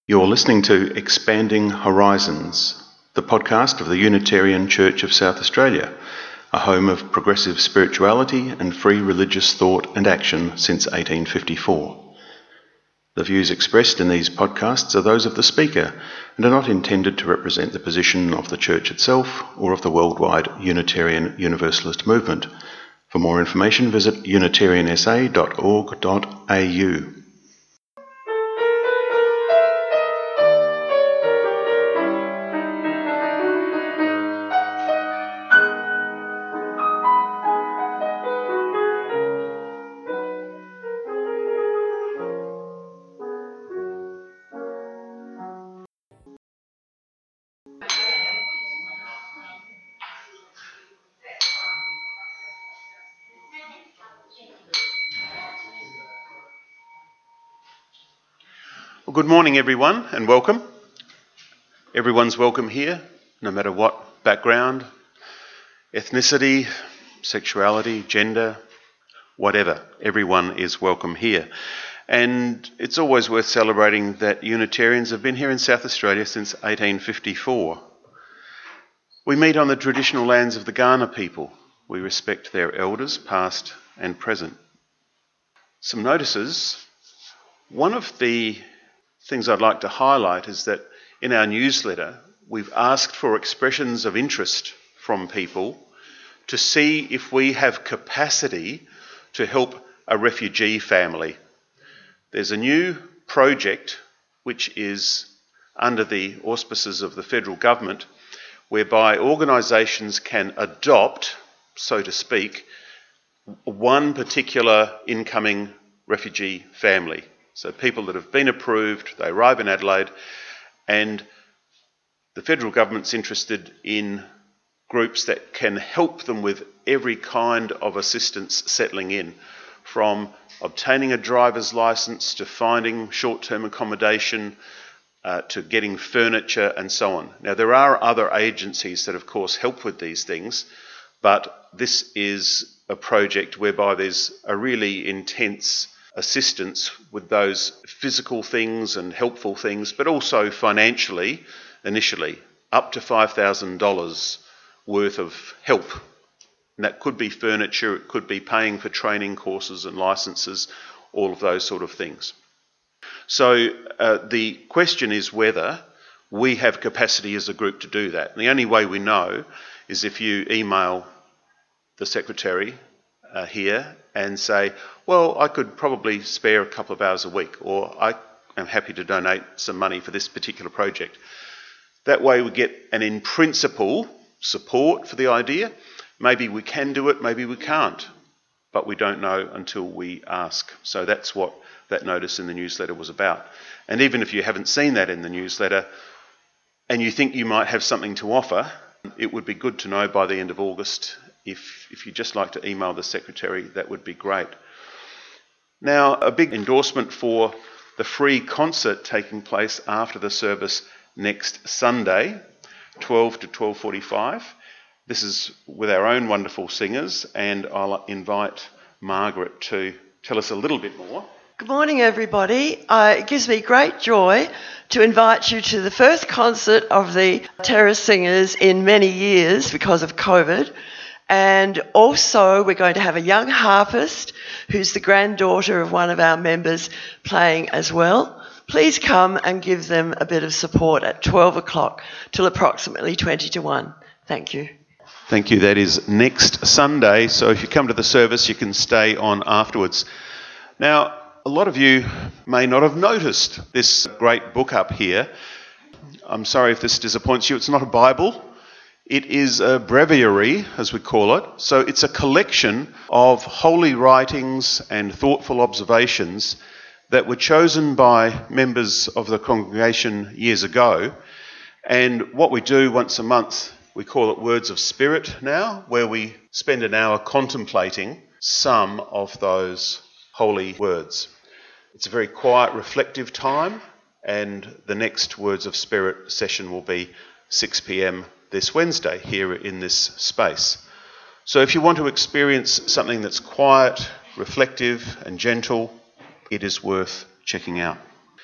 You're listening to Expanding Horizons, the podcast of the Unitarian Church of South Australia, a home of progressive spirituality and free religious thought and action since 1854. The views expressed in these podcasts are those of the speaker and are not intended to represent the position of the Church itself or of the worldwide Unitarian Universalist movement. For more information, visit unitariansa.org.au. Well, good morning, everyone, and welcome. Everyone's welcome here, no matter what background, ethnicity, sexuality, gender, whatever. Everyone is welcome here. And it's always worth celebrating that Unitarians have been here in South Australia since 1854. We meet on the traditional lands of the Kaurna people. We respect their elders, past and present. Some notices. One of the things I'd like to highlight is that in our newsletter, we've asked for expressions of interest from people to see if we have capacity to help a refugee family. There's a new project which is under the auspices of the federal government, whereby organisations can adopt, so to speak, one particular incoming refugee family. So people that have been approved, they arrive in Adelaide, and the federal government's interested in groups that can help them with every kind of assistance settling in, from obtaining a driver's licence to finding short-term accommodation, to getting furniture and so on. Now, there are other agencies that, of course, help with these things, but this is a project whereby there's a really intense assistance with those physical things and helpful things, but also financially, initially, up to $5,000 worth of help. And that could be furniture, it could be paying for training courses and licenses, all of those sort of things. So the question is whether we have capacity as a group to do that. And the only way we know is if you email the secretary here and say, well, I could probably spare a couple of hours a week, or I am happy to donate some money for this particular project. That way we get an in principle support for the idea. Maybe we can do it, maybe we can't, but we don't know until we ask. So that's what that notice in the newsletter was about. And even if you haven't seen that in the newsletter and you think you might have something to offer, it would be good to know by the end of August. If you'd just like to email the secretary, that would be great. Now, a big endorsement for the free concert taking place after the service next Sunday, 12 to 12:45. This is with our own wonderful singers, and I'll invite Margaret to tell us a little bit more. Good morning, everybody. It gives me great joy to invite you to the first concert of the Terrace Singers in many years because of COVID. And also we're going to have a young harpist who's the granddaughter of one of our members playing as well. Please come and give them a bit of support at 12 o'clock till approximately 20 to 1. Thank you. Thank you. That is next Sunday, so if you come to the service, you can stay on afterwards. Now, a lot of you may not have noticed this great book up here. I'm sorry if this disappoints you. It's not a Bible. It is a breviary, as we call it. So it's a collection of holy writings and thoughtful observations that were chosen by members of the congregation years ago. And what we do once a month, we call it Words of Spirit now, where we spend an hour contemplating some of those holy words. It's a very quiet, reflective time, and the next Words of Spirit session will be 6 p.m. this Wednesday here in this space. So if you want to experience something that's quiet, reflective and gentle, it is worth checking out.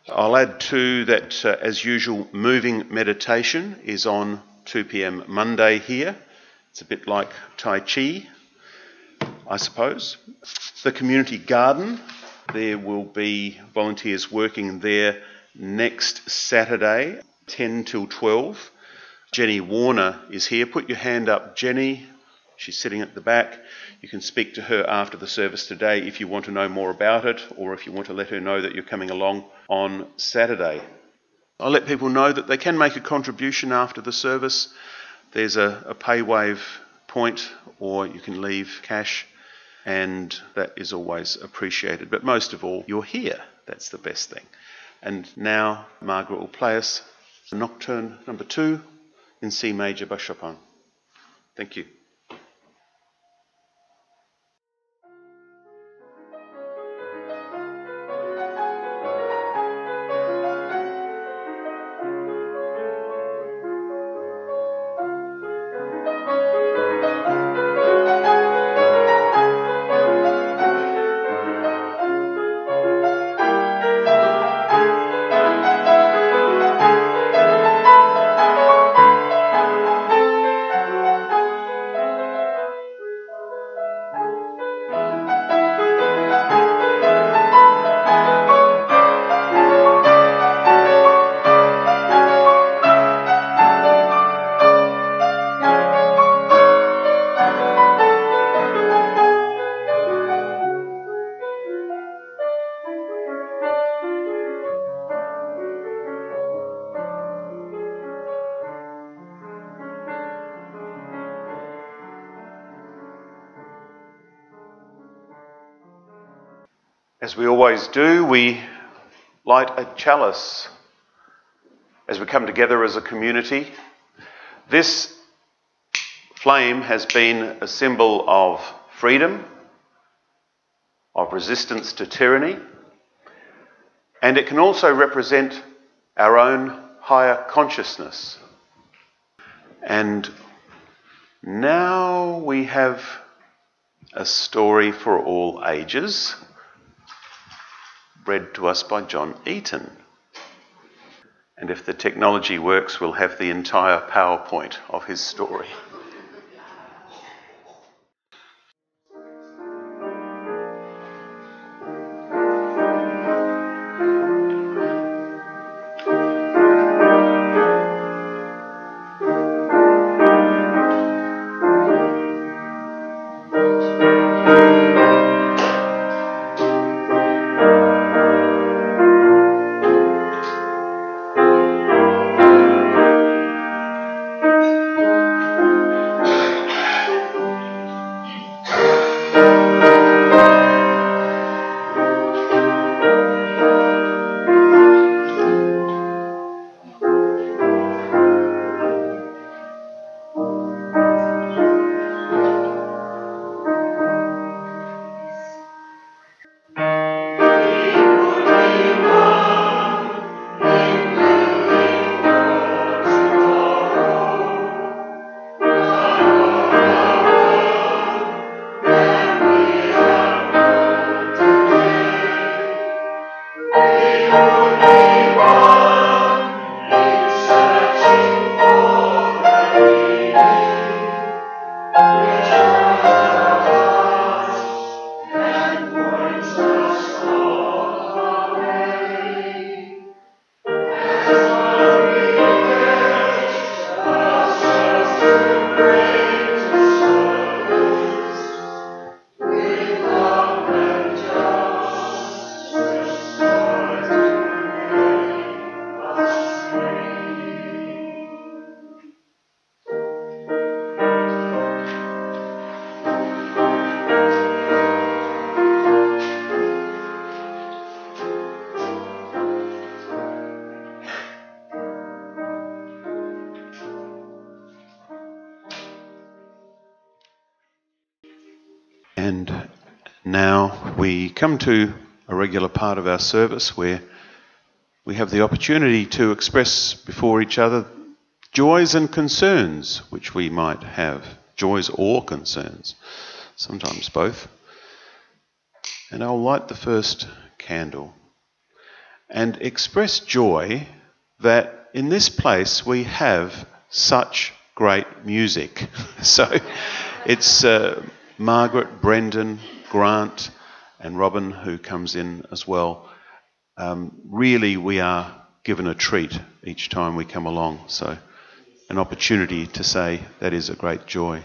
I'll add too that, as usual, moving meditation is on 2 p.m. Monday here. It's a bit like Tai Chi, I suppose. The community garden, there will be volunteers working there next Saturday, 10 till 12. Jenny Warner is here. Put your hand up, Jenny. She's sitting at the back. You can speak to her after the service today if you want to know more about it, or if you want to let her know that you're coming along on Saturday. I'll let people know that they can make a contribution after the service. There's a pay wave point, or you can leave cash, and that is always appreciated. But most of all, you're here. That's the best thing. And now Margaret will play us Nocturne number 2 in C major by Chopin. Thank you. As we always do, we light a chalice as we come together as a community. This flame has been a symbol of freedom, of resistance to tyranny, and it can also represent our own higher consciousness. And now we have a story for all ages, read to us by John Eaton. And if the technology works, we'll have the entire PowerPoint of his story. And now we come to a regular part of our service where we have the opportunity to express before each other joys and concerns which we might have, joys or concerns, sometimes both. And I'll light the first candle. and express joy that in this place we have such great music. So it's Margaret, Brendan, Grant and Robin who comes in as well. Really we are given a treat each time we come along, so an opportunity to say that is a great joy.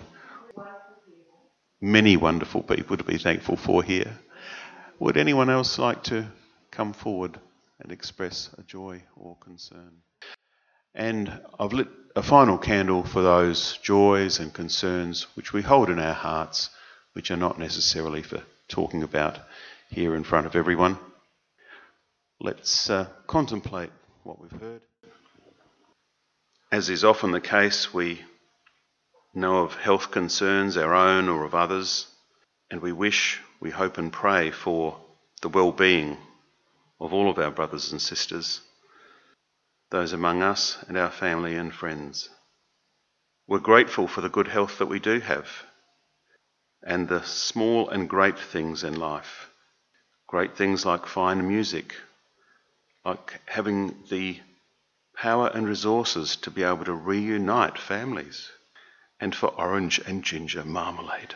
Many wonderful people to be thankful for here. Would anyone else like to come forward and express a joy or concern? And I've lit a final candle for those joys and concerns which we hold in our hearts, which are not necessarily for talking about here in front of everyone. Let's contemplate what we've heard. As is often the case, we know of health concerns, our own or of others, and we wish, we hope and pray for the well-being of all of our brothers and sisters, those among us and our family and friends. We're grateful for the good health that we do have and the small and great things in life. Great things like fine music, like having the power and resources to be able to reunite families, and for orange and ginger marmalade.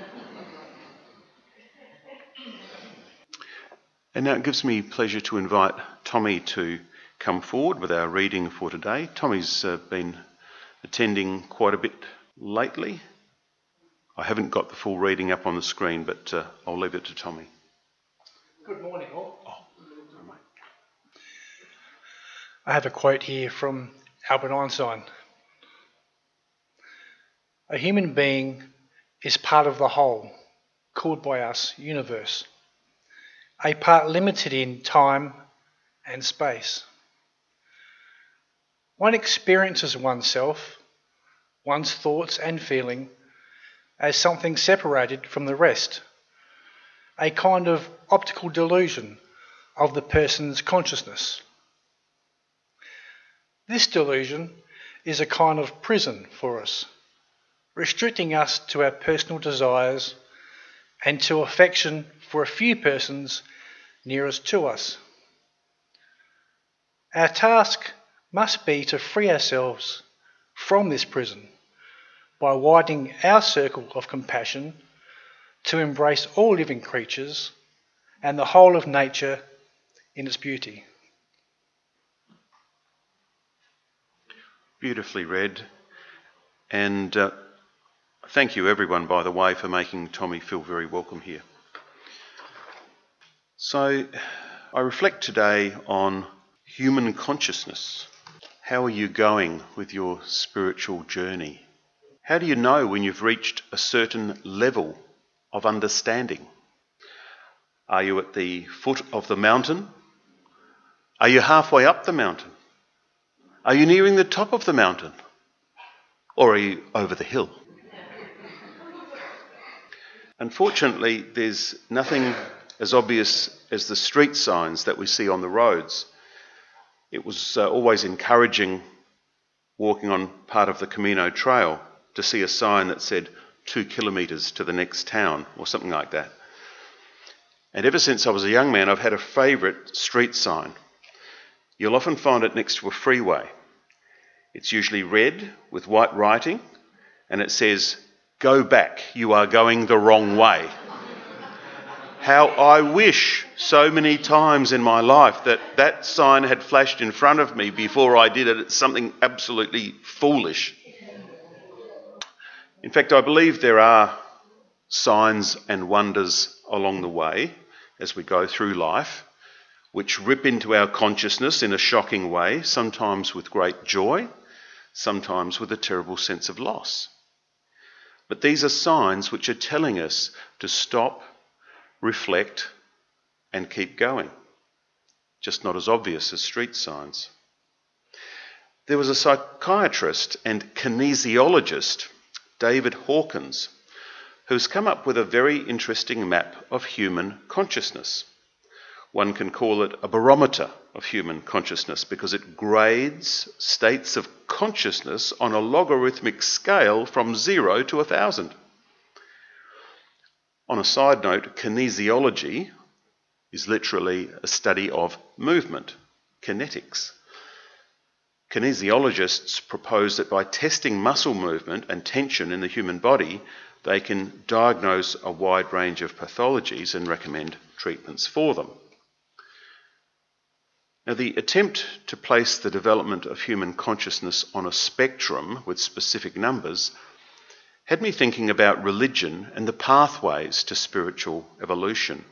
And now it gives me pleasure to invite Tommy to come forward with our reading for today. Tommy's been attending quite a bit lately. I haven't got the full reading up on the screen, but I'll leave it to Tommy. Good morning, all. I have a quote here from Albert Einstein. A human being is part of the whole, called by us universe, a part limited in time and space. One experiences oneself, one's thoughts and feeling, as something separated from the rest, a kind of optical delusion of the person's consciousness. This delusion is a kind of prison for us, restricting us to our personal desires and to affection for a few persons nearest to us. Our task must be to free ourselves from this prison by widening our circle of compassion to embrace all living creatures and the whole of nature in its beauty. Beautifully read. And thank you everyone, by the way, for making Tommy feel very welcome here. So I reflect today on human consciousness. How are you going with your spiritual journey? How do you know when you've reached a certain level of understanding? Are you at the foot of the mountain? Are you halfway up the mountain? Are you nearing the top of the mountain? Or are you over the hill? Unfortunately, there's nothing as obvious as the street signs that we see on the roads. It was always encouraging walking on part of the Camino Trail to see a sign that said 2 kilometres to the next town or something like that. And ever since I was a young man, I've had a favourite street sign. You'll often find it next to a freeway. It's usually red with white writing, and it says, "Go back, you are going the wrong way." How I wish so many times in my life that that sign had flashed in front of me before I did it. It's something absolutely foolish. In fact, I believe there are signs and wonders along the way as we go through life, which rip into our consciousness in a shocking way, sometimes with great joy, sometimes with a terrible sense of loss. But these are signs which are telling us to stop, reflect, and keep going. Just not as obvious as street signs. There was a psychiatrist and kinesiologist, David Hawkins, who's come up with a very interesting map of human consciousness. One can call it a barometer of human consciousness because it grades states of consciousness on a logarithmic scale from 0 to 1,000. On a side note, kinesiology, is literally a study of movement, kinetics. Kinesiologists propose that by testing muscle movement and tension in the human body, they can diagnose a wide range of pathologies and recommend treatments for them. Now, the attempt to place the development of human consciousness on a spectrum with specific numbers had me thinking about religion and the pathways to spiritual evolution.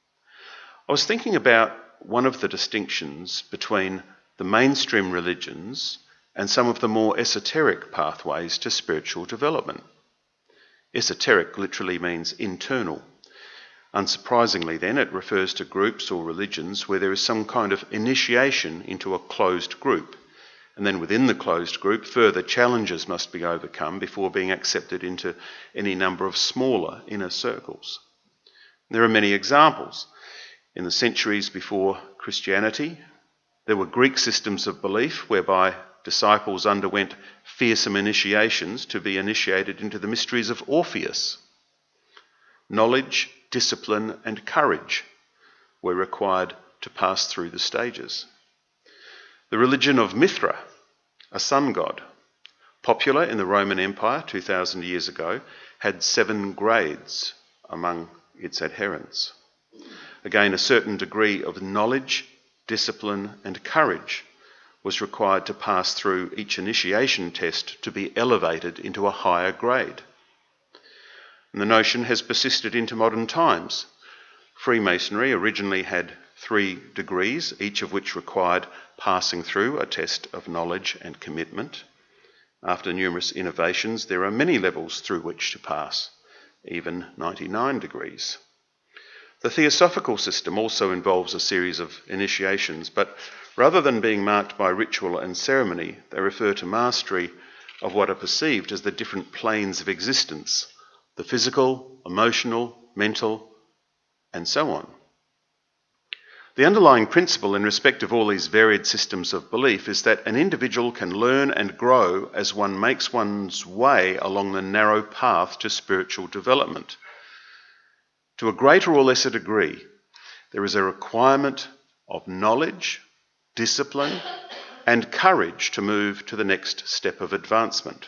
I was thinking about one of the distinctions between the mainstream religions and some of the more esoteric pathways to spiritual development. Esoteric literally means internal. Unsurprisingly then, it refers to groups or religions where there is some kind of initiation into a closed group, and then within the closed group further challenges must be overcome before being accepted into any number of smaller inner circles. There are many examples. In the centuries before Christianity, there were Greek systems of belief whereby disciples underwent fearsome initiations to be initiated into the mysteries of Orpheus. Knowledge, discipline, and courage were required to pass through the stages. The religion of Mithra, a sun god, popular in the Roman Empire 2,000 years ago, had 7 grades among its adherents. Again, a certain degree of knowledge, discipline, and courage was required to pass through each initiation test to be elevated into a higher grade. And the notion has persisted into modern times. Freemasonry originally had 3 degrees, each of which required passing through a test of knowledge and commitment. After numerous innovations, there are many levels through which to pass, even 99 degrees. The Theosophical system also involves a series of initiations, but rather than being marked by ritual and ceremony, they refer to mastery of what are perceived as the different planes of existence, the physical, emotional, mental, and so on. The underlying principle in respect of all these varied systems of belief is that an individual can learn and grow as one makes one's way along the narrow path to spiritual development. To a greater or lesser degree, there is a requirement of knowledge, discipline, and courage to move to the next step of advancement.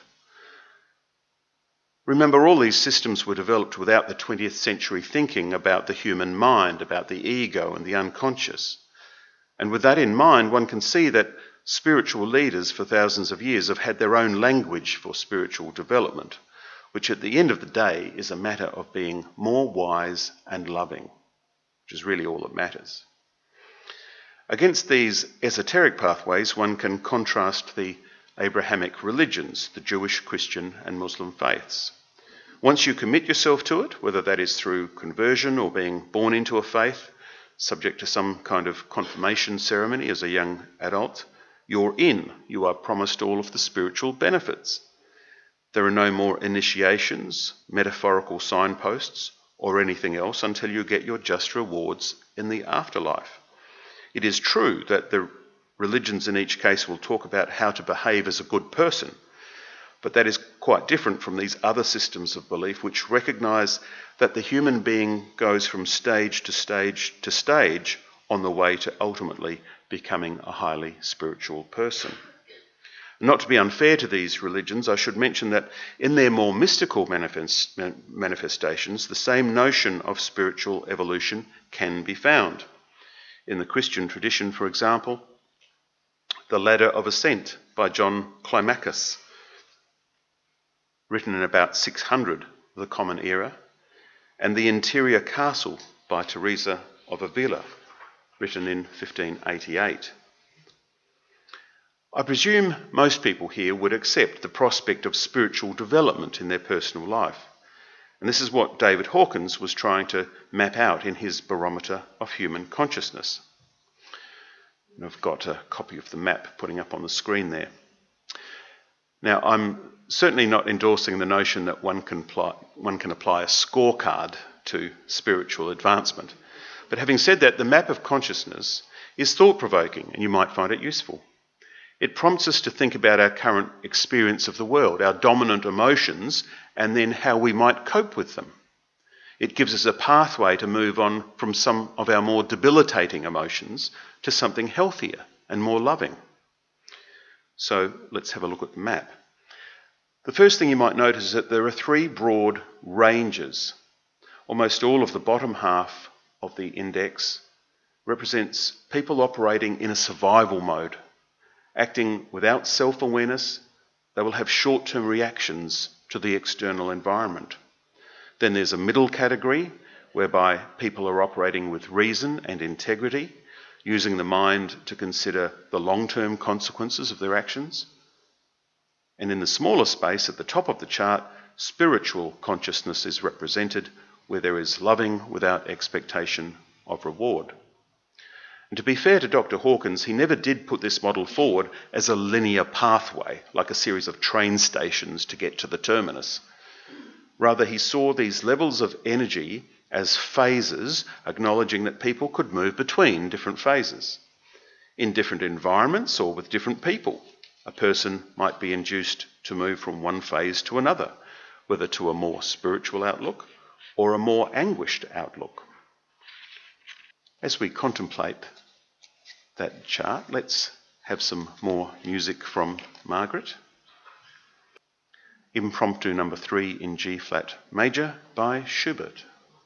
Remember, all these systems were developed without the 20th century thinking about the human mind, about the ego and the unconscious. And with that in mind, one can see that spiritual leaders for thousands of years have had their own language for spiritual development, which at the end of the day is a matter of being more wise and loving, which is really all that matters. Against these esoteric pathways, one can contrast the Abrahamic religions, the Jewish, Christian, and Muslim faiths. Once you commit yourself to it, whether that is through conversion or being born into a faith, subject to some kind of confirmation ceremony as a young adult, you're in. You are promised all of the spiritual benefits. There are no more initiations, metaphorical signposts, or anything else until you get your just rewards in the afterlife. It is true that the religions in each case will talk about how to behave as a good person, but that is quite different from these other systems of belief which recognise that the human being goes from stage to stage to stage on the way to ultimately becoming a highly spiritual person. Not to be unfair to these religions, I should mention that in their more mystical manifestations, the same notion of spiritual evolution can be found. In the Christian tradition, for example, The Ladder of Ascent by John Climacus, written in about 600 of the Common Era, and The Interior Castle by Teresa of Avila, written in 1588. I presume most people here would accept the prospect of spiritual development in their personal life. And this is what David Hawkins was trying to map out in his Barometer of Human Consciousness. And I've got a copy of the map putting up on the screen there. Now, I'm certainly not endorsing the notion that one can apply a scorecard to spiritual advancement. But having said that, the map of consciousness is thought-provoking, and you might find it useful. It prompts us to think about our current experience of the world, our dominant emotions, and then how we might cope with them. It gives us a pathway to move on from some of our more debilitating emotions to something healthier and more loving. So let's have a look at the map. The first thing you might notice is that there are 3 broad ranges. Almost all of the bottom half of the index represents people operating in a survival mode. Acting without self-awareness, they will have short-term reactions to the external environment. Then there's a middle category whereby people are operating with reason and integrity, using the mind to consider the long-term consequences of their actions. And in the smaller space at the top of the chart, spiritual consciousness is represented, where there is loving without expectation of reward. And to be fair to Dr. Hawkins, he never did put this model forward as a linear pathway, like a series of train stations to get to the terminus. Rather, he saw these levels of energy as phases, acknowledging that people could move between different phases. In different environments or with different people, a person might be induced to move from one phase to another, whether to a more spiritual outlook or a more anguished outlook. As we contemplate that chart, let's have some more music from Margaret. Impromptu number 3 in G-flat major by Schubert.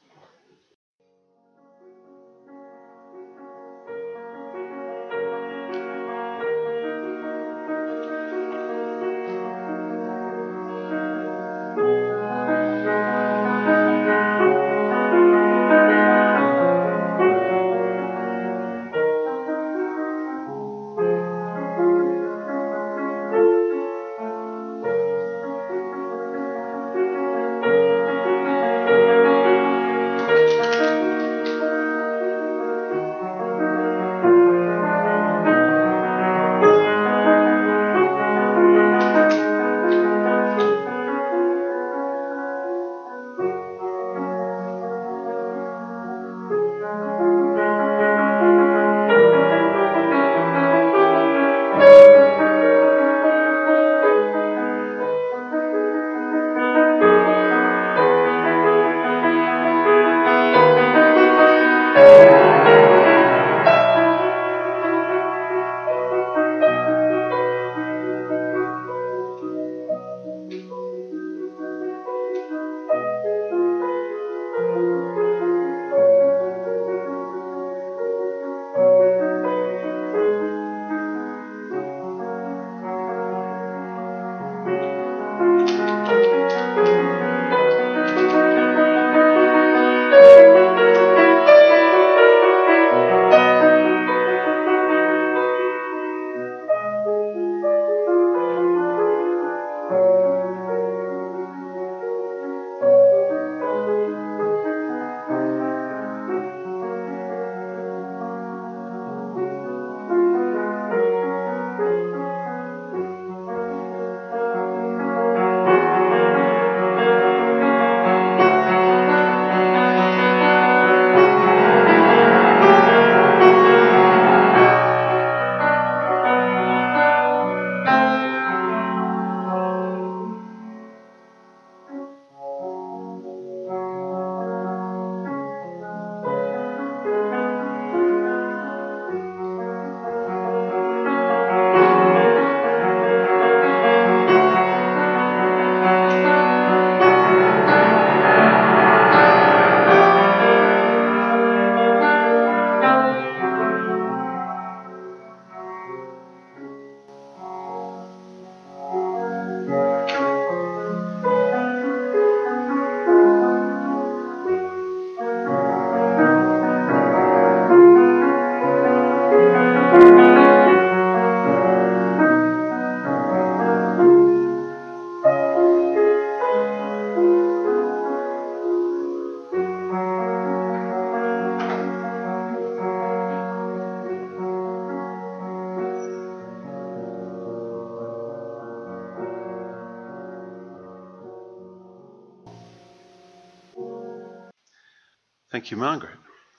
Thank you, Margaret.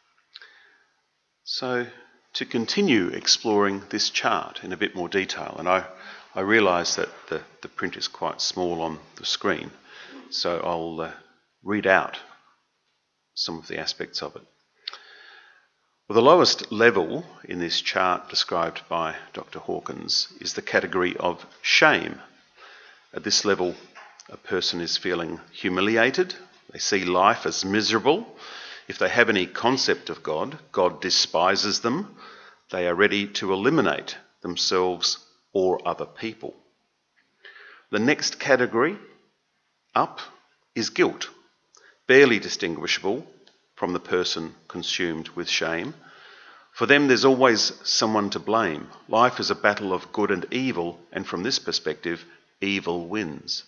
So, to continue exploring this chart in a bit more detail, and I realise that the print is quite small on the screen, so I'll read out some of the aspects of it. Well, the lowest level in this chart described by Dr. Hawkins is the category of shame. At this level, a person is feeling humiliated. They see life as miserable. If they have any concept of God, God despises them. They are ready to eliminate themselves or other people. The next category up is guilt, barely distinguishable from the person consumed with shame. For them, there's always someone to blame. Life is a battle of good and evil, and from this perspective, evil wins.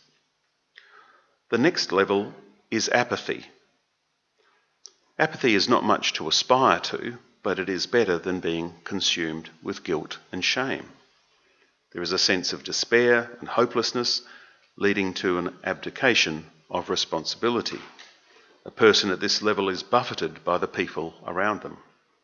The next level is apathy. Apathy is not much to aspire to, but it is better than being consumed with guilt and shame. There is a sense of despair and hopelessness leading to an abdication of responsibility. A person at this level is buffeted by the people around them.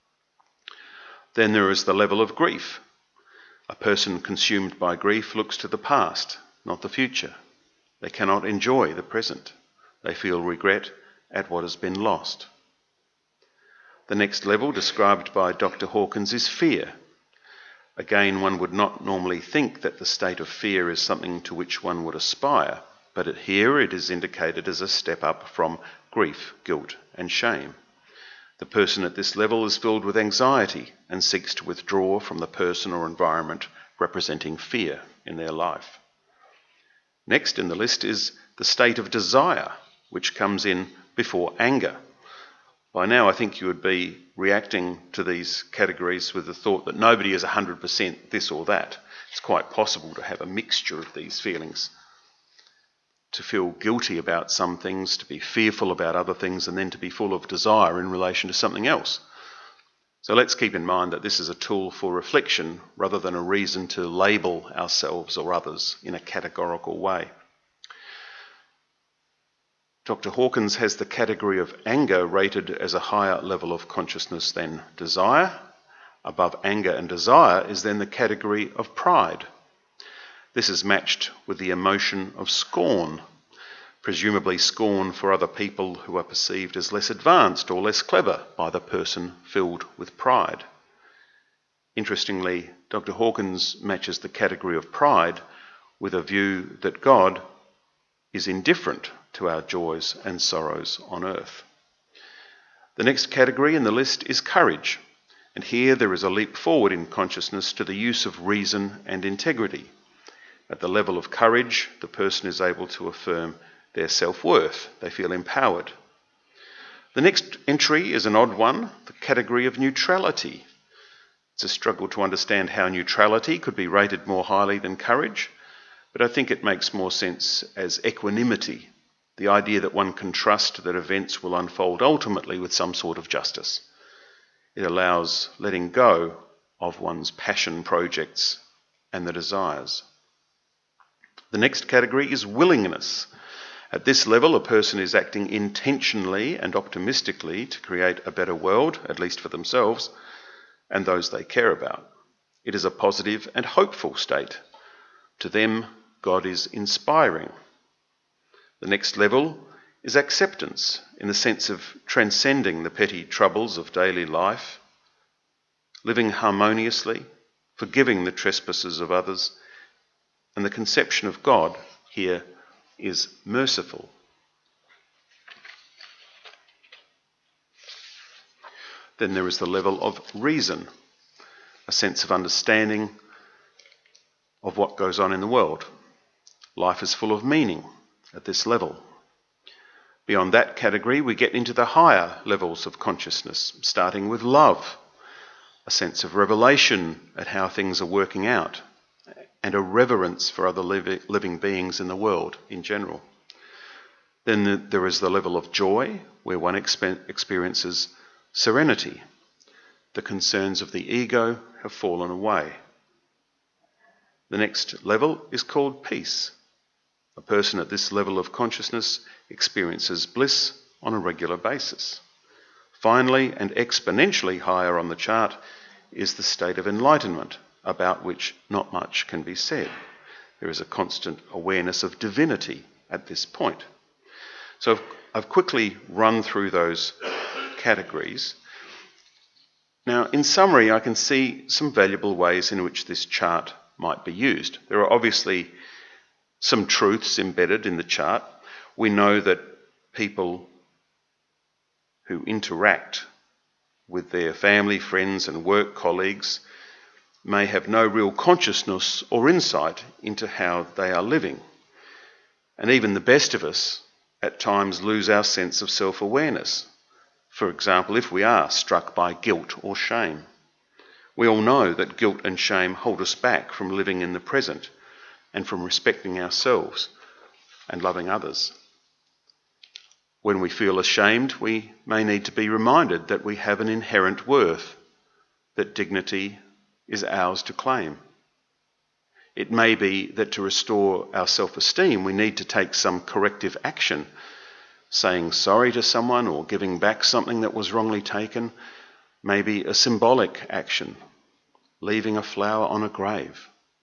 Then there is the level of grief. A person consumed by grief looks to the past, not the future. They cannot enjoy the present. They feel regret at what has been lost. The next level, described by Dr. Hawkins, is fear. Again, one would not normally think that the state of fear is something to which one would aspire, but here it is indicated as a step up from grief, guilt, and shame. The person at this level is filled with anxiety and seeks to withdraw from the person or environment representing fear in their life. Next in the list is the state of desire, which comes in before anger. By now, I think you would be reacting to these categories with the thought that nobody is 100% this or that. It's quite possible to have a mixture of these feelings. To feel guilty about some things, to be fearful about other things, and then to be full of desire in relation to something else. So let's keep in mind that this is a tool for reflection rather than a reason to label ourselves or others in a categorical way. Dr. Hawkins has the category of anger rated as a higher level of consciousness than desire. Above anger and desire is then the category of pride. This is matched with the emotion of scorn, presumably scorn for other people who are perceived as less advanced or less clever by the person filled with pride. Interestingly, Dr. Hawkins matches the category of pride with a view that God is indifferent to our joys and sorrows on earth. The next category in the list is courage, and here there is a leap forward in consciousness to the use of reason and integrity. At the level of courage, the person is able to affirm their self-worth. They feel empowered. The next entry is an odd one, the category of neutrality. It's a struggle to understand how neutrality could be rated more highly than courage, but I think it makes more sense as equanimity, the idea that one can trust that events will unfold ultimately with some sort of justice. It allows letting go of one's passion projects and the desires. The next category is willingness. At this level, a person is acting intentionally and optimistically to create a better world, at least for themselves, and those they care about. It is a positive and hopeful state. To them, God is inspiring. The next level is acceptance, in the sense of transcending the petty troubles of daily life, living harmoniously, forgiving the trespasses of others, and the conception of God here is merciful. Then there is the level of reason, a sense of understanding of what goes on in the world. Life is full of meaning at this level. Beyond that category, we get into the higher levels of consciousness, starting with love, a sense of revelation at how things are working out, and a reverence for other living beings in the world in general. Then there is the level of joy, where one experiences serenity. The concerns of the ego have fallen away. The next level is called peace. A person at this level of consciousness experiences bliss on a regular basis. Finally, and exponentially higher on the chart, is the state of enlightenment, about which not much can be said. There is a constant awareness of divinity at this point. So, I've quickly run through those categories. Now, in summary, I can see some valuable ways in which this chart might be used. There are obviously some truths embedded in the chart. We know that people who interact with their family, friends and work colleagues may have no real consciousness or insight into how they are living. And even the best of us at times lose our sense of self-awareness. For example, if we are struck by guilt or shame. We all know that guilt and shame hold us back from living in the present and from respecting ourselves and loving others. When we feel ashamed, we may need to be reminded that we have an inherent worth, that dignity is ours to claim. It may be that to restore our self-esteem, we need to take some corrective action, saying sorry to someone or giving back something that was wrongly taken, maybe a symbolic action, leaving a flower on a grave.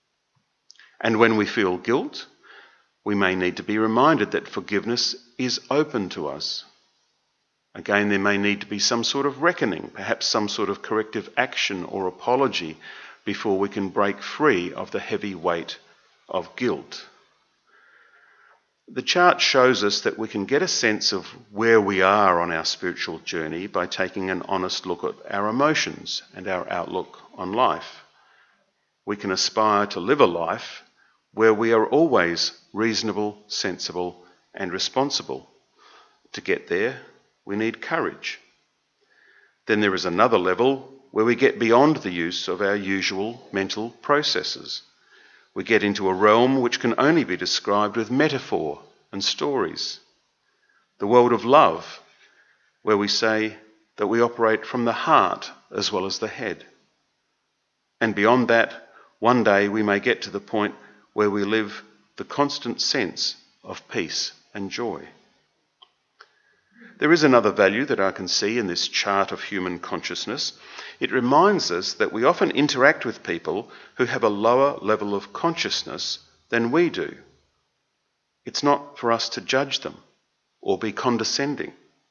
And when we feel guilt, we may need to be reminded that forgiveness is open to us. Again, there may need to be some sort of reckoning, perhaps some sort of corrective action or apology before we can break free of the heavy weight of guilt. The chart shows us that we can get a sense of where we are on our spiritual journey by taking an honest look at our emotions and our outlook on life. We can aspire to live a life where we are always reasonable, sensible, and responsible. To get there, we need courage. Then there is another level where we get beyond the use of our usual mental processes. We get into a realm which can only be described with metaphor and stories. The world of love, where we say that we operate from the heart as well as the head. And beyond that, one day we may get to the point where we live the constant sense of peace and joy. There is another value that I can see in this chart of human consciousness. It reminds us that we often interact with people who have a lower level of consciousness than we do. It's not for us to judge them or be condescending.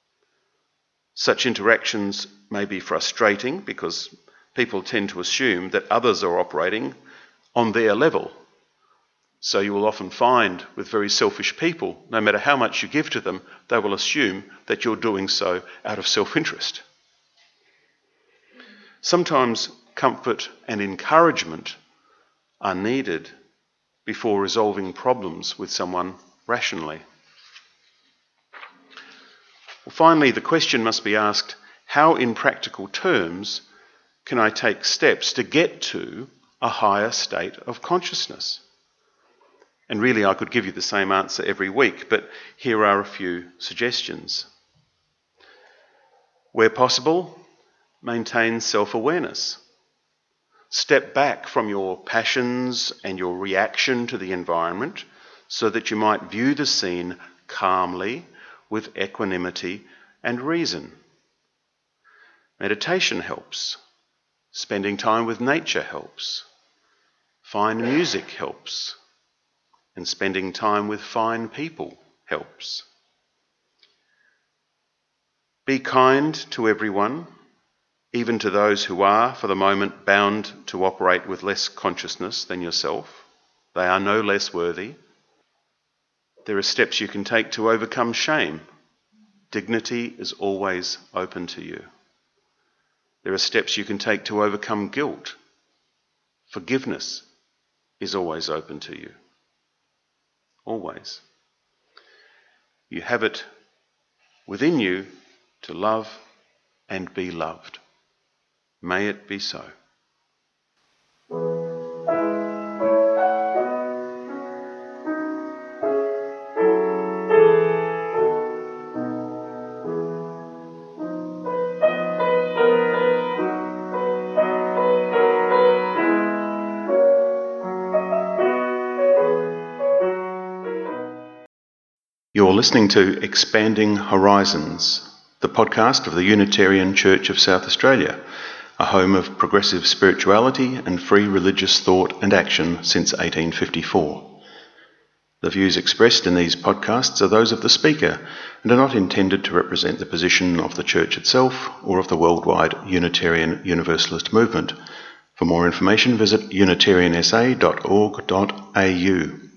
Such interactions may be frustrating because people tend to assume that others are operating on their level. So you will often find with very selfish people, no matter how much you give to them, they will assume that you're doing so out of self-interest. Sometimes comfort and encouragement are needed before resolving problems with someone rationally. Well, finally, the question must be asked, how in practical terms can I take steps to get to a higher state of consciousness? And really, I could give you the same answer every week, but here are a few suggestions. Where possible, maintain self-awareness. Step back from your passions and your reaction to the environment so that you might view the scene calmly, with equanimity and reason. Meditation helps. Spending time with nature helps. Fine music helps. And spending time with fine people helps. Be kind to everyone, even to those who are, for the moment, bound to operate with less consciousness than yourself. They are no less worthy. There are steps you can take to overcome shame. Dignity is always open to you. There are steps you can take to overcome guilt. Forgiveness is always open to you. Always. You have it within you to love and be loved. May it be so. You're listening to Expanding Horizons, the podcast of the Unitarian Church of South Australia, a home of progressive spirituality and free religious thought and action since 1854. The views expressed in these podcasts are those of the speaker and are not intended to represent the position of the Church itself or of the worldwide Unitarian Universalist movement. For more information, visit unitariansa.org.au.